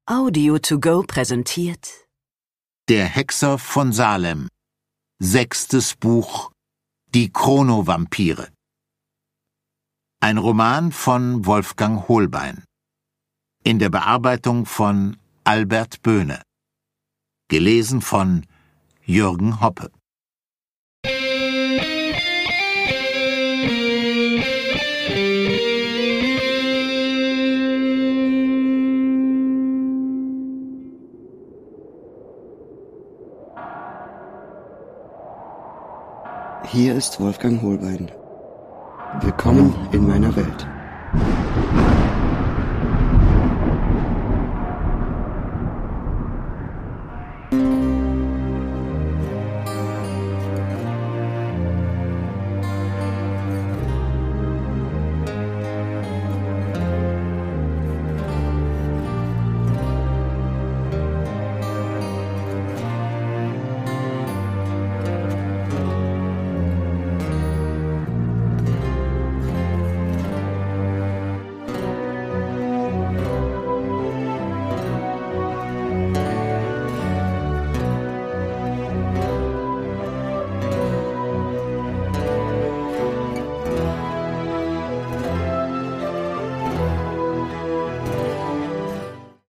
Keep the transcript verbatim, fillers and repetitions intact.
Audio to go präsentiert Der Hexer von Salem. Sechstes Buch Die Chronovampire. Ein Roman von Wolfgang Hohlbein. In der Bearbeitung von Albert Böhne. Gelesen von Jürgen Hoppe. Hier ist Wolfgang Hohlbein. Willkommen in meiner Welt.